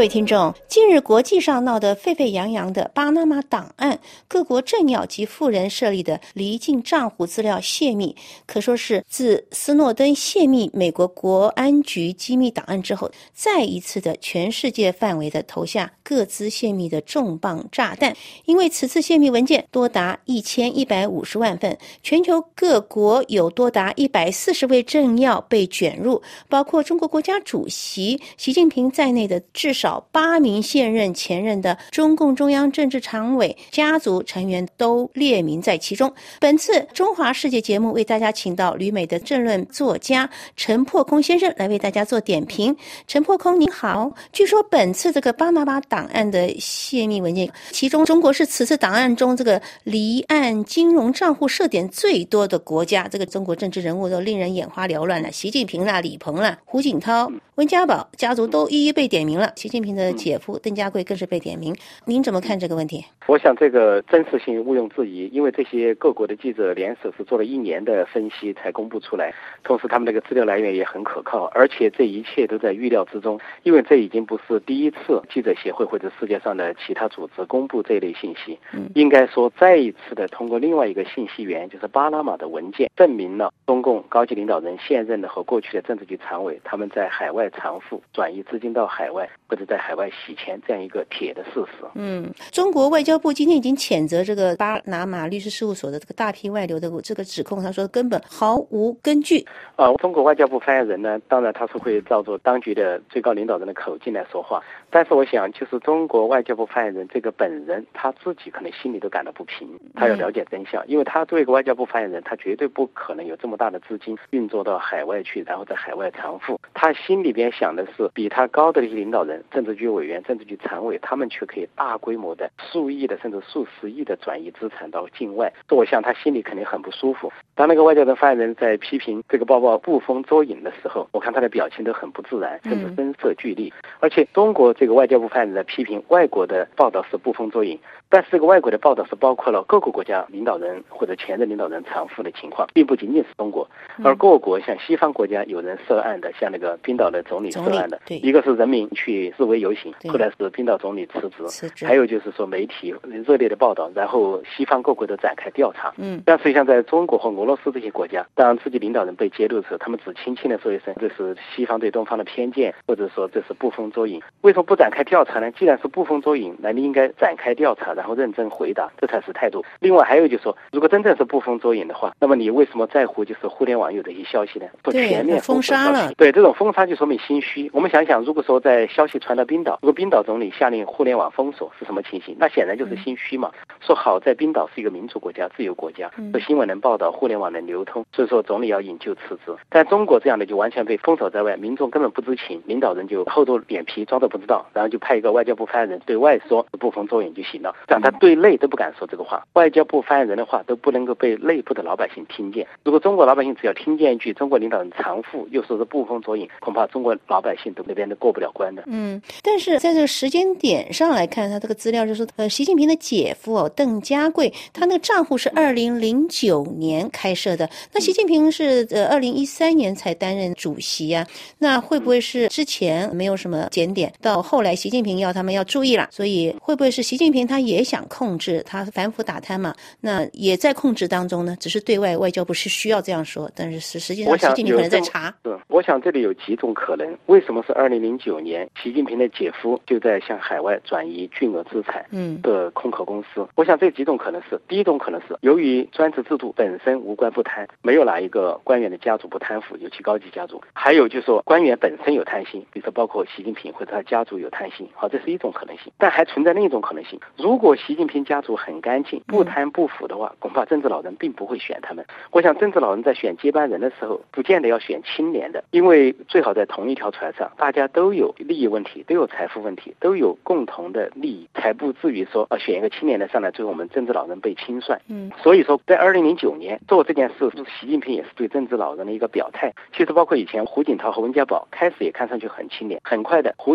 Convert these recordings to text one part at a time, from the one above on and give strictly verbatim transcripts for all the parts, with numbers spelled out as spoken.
位听众，近日国际上闹得沸沸扬扬的巴拿马档案，各国政要及富人设立的离境账户资料泄密，可说是自斯诺登泄密美国国安局机密档案之后，再一次的全世界范围的投下各自泄密的重磅炸弹。因为此次泄密文件多达一千一百五十万份，全球各国有多达一百四十位政要被卷入，包括中国国家主席习近平在内的至少八名现任前任的中共中央政治常委家族成员都列名在其中。本次中华世界节目为大家请到旅美的政论作家陈破空先生来为大家做点评。陈破空您好，据说本次这个巴拿马档案的泄密文件，其中中国是此次档案中这个离岸金融账户设点最多的国家，这个中国政治人物都令人眼花缭乱了，习近平啦、李鹏啦、胡锦涛、温家宝家族都一一被点名了，习近平的姐夫邓家贵更是被点名。您怎么看这个问题？ 我想这个真实性毋庸置疑，因为这些各国的记者联手是做了一年的分析才公布出来，同时他们那个资料来源也很可靠，而且这一切都在预料之中，因为这已经不是第一次记者协会或者世界上的其他组织公布这一类信息，嗯、应该说再一次的通过另外一个信息源，就是巴拿马的文件，证明了中共高级领导人现任的和过去的政治局常委他们在海外藏富、转移资金到海外或者在海外洗钱这样一个铁的事实。 嗯，中国外交部今天已经谴责这个巴拿马律师事务所的这个大批外流的这个指控，他说根本毫无根据。 啊、呃，中国外交部发言人呢，当然他是会照着当局的最高领导人的口径来说话，但是我想就是中国外交部发言人这个本人他自己可能心里都感到不平，他要了解真相，嗯、因为他作为一个外交部发言人，他绝对不可能有这么大的资金运作到海外去，然后在海外藏富。他心里边想的是，比他高的一些领导人、政治局委员、政治局常委，他们却可以大规模的数亿的甚至数十亿的转移资产到境外，这我想他心里肯定很不舒服。当那个外交部发言人在批评这个报告捕风捉影的时候，我看他的表情都很不自然，甚至声色俱厉。嗯、而且中国这个外交部发言人在批评外国的报道是捕风捉影，但是这个外国的报道是包括了各个国家领导人或者前任领导人藏富的情况，并不仅仅是中国，而各国像西方国家有人涉案的，像那个冰岛的总理涉案的，一个是人民去示威游行，后来是冰岛总理辞职，还有就是说媒体热烈的报道，然后西方各国都展开调查。嗯，但实际上在中国和俄罗斯这些国家，当自己领导人被揭露的时候，他们只轻轻的说一声这是西方对东方的偏见，或者说这是捕风捉影。为什么不展开调查呢？既然是捕风捉影，那你应该展开调查，然后认真回答，这才是态度。另外还有就是说，如果真正是捕风捉影的话，那么你为什么在乎就是互联网有这些消息呢？不全面封杀了。 对，这种封杀就说明心虚。我们想想，如果说在消息传到冰岛，如果冰岛总理下令互联网封锁是什么情形？那显然就是心虚嘛。嗯、说好在冰岛是一个民主国家、自由国家，说新闻能报道，互联网能流通，所以说总理要引咎辞职。但中国这样的就完全被封锁在外，民众根本不知情，领导人就厚着脸皮装作不知道，然后就派一个外交部发言人对外说捕风捉影就行了，但他对内都不敢说这个话，外交部发言人的话都不能够被内部的老百姓听见。如果中国老百姓只要听见一句中国领导人藏富又说是捕风捉影，恐怕中国老百姓都那边都过不了关的。 嗯，但是在这个时间点上来看，他这个资料就是呃，习近平的姐夫哦，邓家贵，他那个账户是二零零九年开设的，那习近平是呃二零一三年才担任主席啊，那会不会是之前没有什么检点，到后来习近平要他们要注意了，所以会不会是习近平他也想控制，他反腐打贪嘛，那也在控制当中呢？只是对外外交部是需要这样说，但是实际上习近平可能在查。 是，我想这里有几种可能。为什么是二零零九年习近平的姐夫就在向海外转移巨额资产的空壳公司？嗯、我想这几种可能是：第一种可能是由于专制制度本身无官不贪，没有哪一个官员的家族不贪腐，尤其高级家族。还有就是说官员本身有贪心，比如说包括习近平或者他家族有贪心，好，这是一种可能性。但还存在另一种可能性，如果习近平家族很干净，不贪不腐的话，恐怕政治老人并不会选他们。我想政治老人在选接班人的时候，不见得要选青年的，因为最好在同一条船上，大家都有利益问题，都有财富问题，都有共同的利益，才不至于说啊选一个青年的上来，最后我们政治老人被清算。嗯，所以说在二零零九年做这件事，习近平也是对政治老人的一个表态。其实包括以前胡锦涛和温家宝开始也看上去很清廉，很快的胡锦涛家族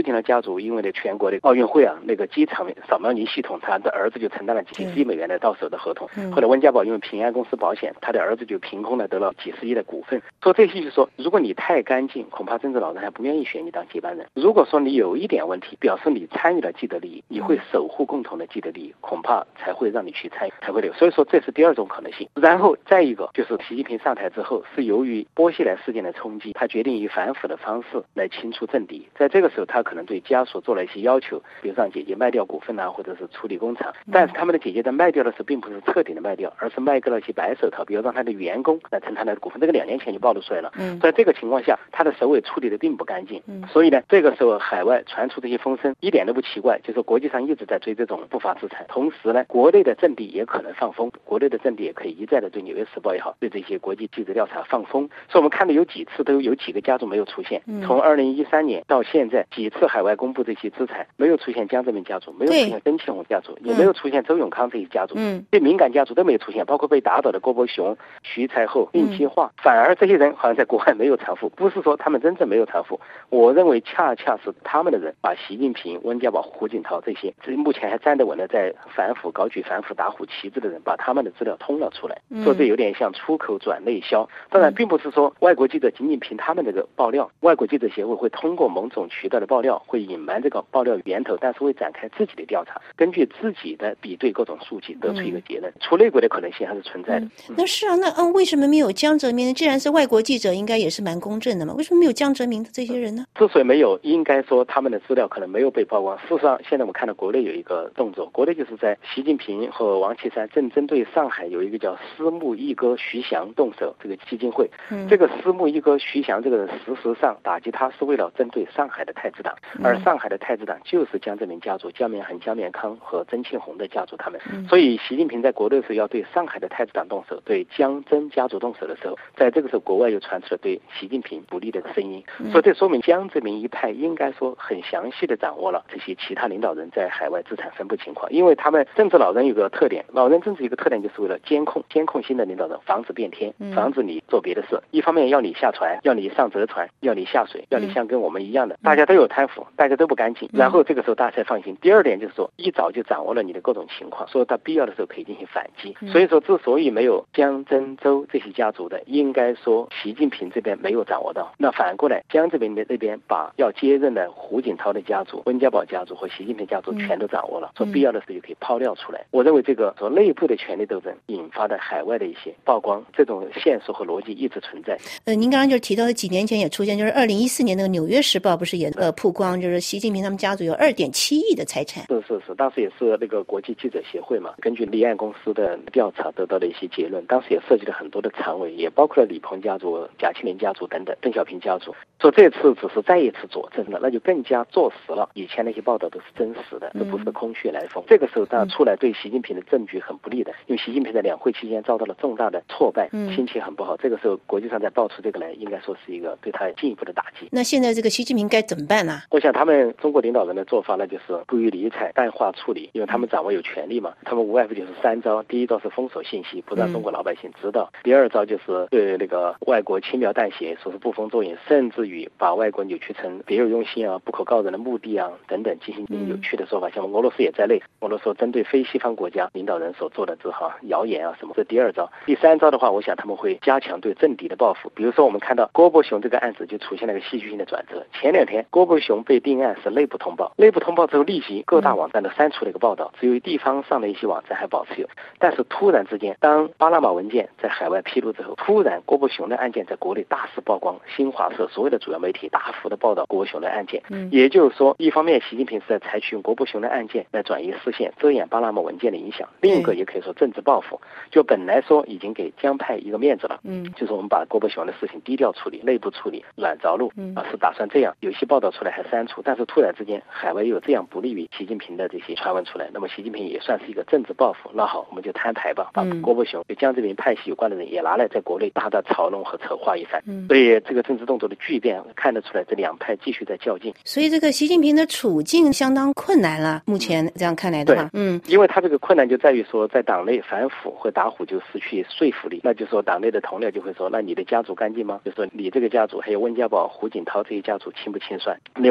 族因为那全国的奥运会啊，那个机场扫描仪系统，他的儿子就承担了几十亿美元的到手的合同。 嗯、 后来温家宝因为平安公司保险，他的儿子就凭空的得了几十亿的股份。说这些就是说，如果你太干净，恐怕政治老人还不愿意选你当接班人。如果说你有一点问题，表示你参与了既得利益，你会守护共同的既得利益，恐怕才会让你去参与，才会留。所以说这是第二种可能性。然后再一个就是习近平上台之后，是由于波西来事件的冲击，他决定以反腐的方式来清除政敌。在这个时候，他可能对家属做了一些要求，比如让姐姐卖掉股份啊，或者是处理工厂。但是他们的姐姐在卖掉的时候，并不是彻底的卖掉，而是卖给了一些白手套，比如让他的员工来承担他的股份。这个两年前就暴露出来了。 嗯， 在这个情况下，他的首尾处理的并不干净。嗯，所以呢，这个时候海外传出这些风声，一点都不奇怪，就是国际上一直在追这种不法制裁。同时呢，国内的阵地也可能放风，国内的阵地也可以一再的对《纽约时报》也好，对这些国际记者调查放风。所以我们看到有几次都有几个家族没有出现。嗯，从二零一三年到现在，几次海外公布这些制裁，没有出现江泽民家族，没有出现曾庆红家族，也没有出现周永康这些家族。嗯，这敏感家族都没有出现，包括被打倒的郭伯雄、徐才厚、应计划，反而这些人好像在国外没有偿付。不是说他们真正没有偿付，我认为恰恰是他们的人把习近平、温家宝、胡锦涛这些目前还站得稳的在反腐高举反腐打虎旗帜的人，把他们的资料通了出来。说这有点像出口转内销。当然并不是说外国记者仅仅凭他们这个爆料，外国记者协会会通过某种渠道的爆料会隐瞒这个爆料源头，但是会展开自己的调查，根据自己的比对各种数据得出一个结论。出内鬼的可能性还是存在的。 嗯嗯、那是啊，那嗯为什么没有江泽民？既然是外国记者，应该也是蛮公正的嘛，为什么没有江泽民的这些人呢？ 之所以没有，应该说他们的资料可能没有被曝光。事实上，现在我们看到国内有一个动作，国内就是在习近平和王岐山正针对上海有一个叫私募一哥徐翔动手这个基金会。嗯、这个私募一哥徐翔这个人，事实上打击他是为了针对上海的太子党，嗯、而上海的太子党就是江泽民家族、江绵恒、江绵康和曾庆红的家族他们。嗯、所以习近平在国内的时候要对上海的太子党动手，对江曾家族动手的时候，在这个时候国外又传出了对习近平不利的声音。嗯、所以这说明江泽民一派应该说很详细的掌握了这些其他领导人在海外资产分布情况，因为他们政治老人有个特点，老人政治有个特点就是为了监控，监控新的领导人，防止变天，防止你做别的事。一方面要你下船，要你上贼船，要你下水，要你像跟我们一样的，大家都有贪腐，大家都不干净，然后这个时候大家才放心。第二点就是说，一早就掌握了你的各种情况，所以到必要的时候可以进行反击。所以说，之所以没有江曾周这些家族的，应该说习近平这边没有掌握到。那反过来，江泽民的这边把要接任的胡锦涛的家族、温家宝家族和习近平家族全都掌握了，说必要的时候就可以抛料出来。我认为这个说内部的权力斗争引发的海外的一些曝光，这种线索和逻辑一直存在。 呃，您刚刚就提到了几年前也出现，就是二零一四年那个《纽约时报》不是也呃曝光，就是习近平他们家族有二点七亿的财产。 是是是，当时也是那个国际记者协会嘛，根据立案公司的调查得到的一些结论，当时也涉及了很多的常委，也包括了李鹏家族、贾庆林家族等等，邓小平家族。说这次只是再一次佐证了，那就更加坐实了以前那些报道都是真实的，这不是空穴来风。嗯、这个时候当然出来对习近平的政局很不利的，因为习近平在两会期间遭到了重大的挫败，嗯、心情很不好。这个时候国际上再爆出这个来，应该说是一个对他进一步的打击。 那现在这个习近平该怎么办呢？ 我想他们中国领导人的做法呢，就是不予理睬，淡化处理，因为他们掌握有权力嘛，他们无外乎就是三招。第一招是封锁信息，不让中国老百姓知道；嗯、第二招就是对那个外国轻描淡写，说是捕风捉影，甚至于把外国扭曲成别有用心啊、不可告人的目的啊等等，进行有趣的说法。像俄罗斯也在内，俄罗斯针对非西方国家领导人所做的这哈谣言啊什么，这第二招。第三招的话，我想他们会加强对政敌的报复。比如说，我们看到郭伯雄这个案子就出现了一个戏剧性的转折。前两天郭伯雄被定案是内部通报，内部通报之后立即各大网站都删除了一个报道，只有地方上的一些网站还保持有。但是突然之间，当巴拿马文件在海外披露之后，突然郭伯雄的案件在国内大肆曝光，新华社所有的主要媒体大幅的报道郭伯雄的案件。嗯、也就是说，一方面习近平是在采取用郭伯雄的案件来转移视线，遮掩巴拿马文件的影响；另一个也可以说政治报复。就本来说已经给江派一个面子了，嗯，就是我们把郭伯雄的事情低调处理、内部处理、软着陆，嗯、啊，是打算这样。有些报道出来还删除，但是突然之间海外又有这样不利于习近平的这些传闻出来，那么习近平也算是一个政治报复。那好，我们就摊牌吧，把郭伯雄对江泽民派系有关的人也拿来在国内大大嘲弄和丑化一番。嗯、所以这个政治动作的巨变看得出来，这两派继续在较劲。 所以这个习近平的处境相当困难了，目前这样看来的话， 嗯，因为他这个困难就在于说，在党内反腐和打虎就失去说服力，那就说党内的同僚就会说，那你的家族干净吗？就说你这个家族还有温家宝、胡锦涛这些家族清不清算？另外，因为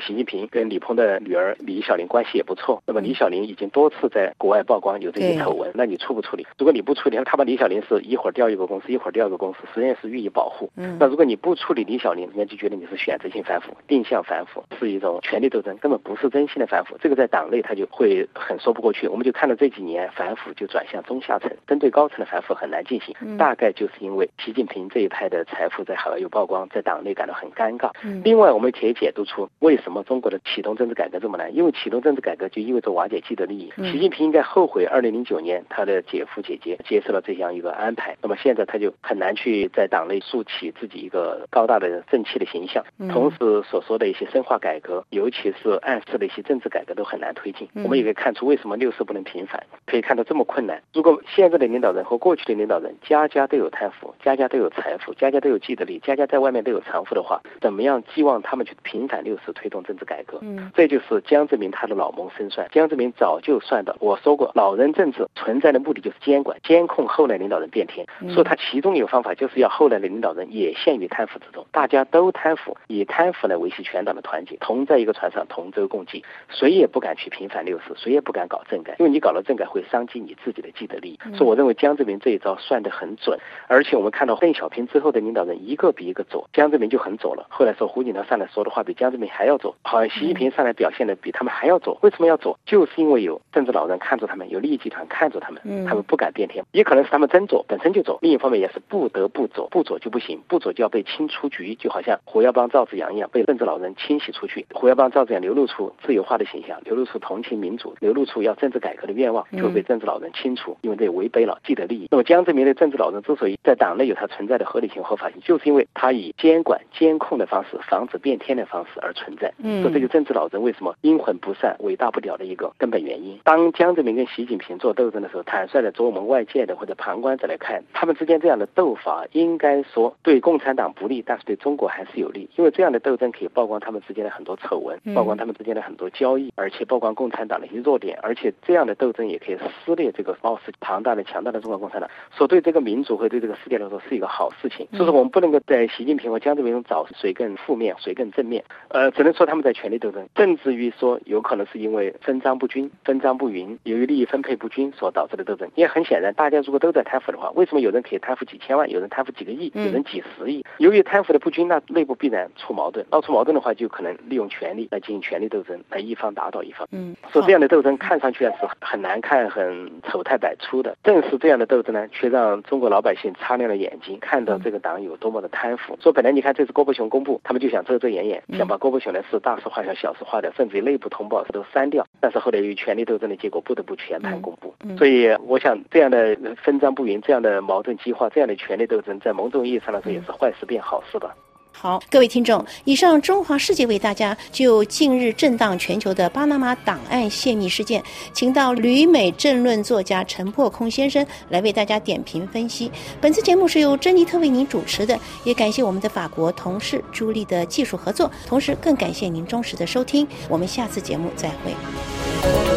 习近平跟李鹏的女儿李小玲关系也不错，那么李小玲已经多次在国外曝光有这些丑闻，那你处不处理？如果你不处理，他把李小玲是一会儿调一个公司，一会儿调一个公司，实际上是予以保护。嗯，那如果你不处理李小玲，人家就觉得你是选择性反腐、定向反腐，是一种权力斗争，根本不是真心的反腐。这个在党内他就会很说不过去。我们就看到这几年反腐就转向中下层，针对高层的反腐很难进行，嗯、大概就是因为习近平这一派的财富在海外有曝光，在党内感到很尴尬。嗯、另外我们可以解读出为什么中国的启动政治改革这么难，因为启动政治改革就意味着瓦解既得利益。嗯、习近平应该后悔二零零九年他的姐夫姐姐接受了这样一个安排，那么现在他就很难去在党内树起自己一个高大的正气的形象。嗯、同时所说的一些深化改革，尤其是暗示的一些政治改革都很难推进。嗯、我们也可以看出为什么六四不能平反，可以看到这么困难。如果现在的领导人和过去的领导人家家都有贪腐，家家都有财富，家家都有既得利益，家家在外面都有藏富的话，怎么样寄望他们去平反六四，推动政治改革？嗯，这就是江泽民他的老谋深算。江泽民早就算到，我说过，老人政治存在的目的就是监管、监控后来领导人变天，嗯、所以他其中有方法，就是要后来的领导人也陷于贪腐之中，大家都贪腐，以贪腐来维系全党的团结，同在一个船上，同舟共济，谁也不敢去平反六四，谁也不敢搞政改，因为你搞了政改会伤及你自己的既得利益。嗯、所以我认为江泽民这一招算得很准，而且我们看到邓小平之后的领导人一个比一个左，江泽民就很左了。后来说胡锦涛上来说的话比江泽民还要左，好像习近平上来表现的比他们还要左。为什么要左？就是因为有政治老人看着他们，有利益集团看着他们，他们不敢变天。也可能是他们真左，本身就左，另一方面也是不得不左，不左就不行，不左就要被清出局，就好像胡耀邦、赵紫阳一样，被政治老人清洗出去。胡耀邦、赵紫阳流露出自由化的形象，流露出同情民主，流露出要政治改革的愿望，就会被政治老人清除，因为这违背了既得利益。那么江泽民的政治老人之所以在党内有他存在的合理性、合法性，就是因为他以监管、监控的方式，防止变天的方式而存在。嗯，所以这个政治老人为什么阴魂不散、伟大不了的一个根本原因。当江泽民跟习近平做斗争的时候，坦率的作为我们外界的或者旁观者来看，他们之间这样的斗法，应该说对共产党不利，但是对中国还是有利，因为这样的斗争可以曝光他们之间的很多丑闻，曝光他们之间的很多交易，而且曝光共产党的一些弱点，而且这样的斗争也可以撕裂这个貌似庞大的、强大的中国共产党，所对这个民族和对这个世界来说是一个好事情。所以说我们不能够在习近平和江泽民中找谁更负面，谁更正面，呃，只能说他们在权力斗争，甚至于说有可能是因为分赃不均、分赃不匀，由于利益分配不均所导致的斗争。因为很显然，大家如果都在贪腐的话，为什么有人可以贪腐几千万，有人贪腐几个亿，有人几十亿？由于贪腐的不均，那内部必然出矛盾，闹出矛盾的话，就可能利用权力来进行权力斗争，来一方打倒一方。嗯，所以这样的斗争看上去是很难看、很丑态百出的。正是这样的斗争呢，却让中国老百姓擦亮了眼睛，看到这个党有多么的贪腐。说本来你看这次郭伯雄公布，他们就想遮遮掩掩，想把郭伯雄的事大事化小、小事化掉，甚至于内部通报都删掉。但是后来由于权力斗争的结果，不得不全盘公布。嗯嗯、所以我想，这样的分赃不匀、这样的矛盾激化、这样的权力斗争，在某种意义上来说，也是坏事变好事吧。 好，各位听众，以上中华世界为大家就近日震荡全球的巴拿马档案泄密事件，请到旅美政论作家陈破空先生来为大家点评分析。本次节目是由珍妮特为您主持的，也感谢我们的法国同事朱莉的技术合作，同时更感谢您忠实的收听，我们下次节目再会。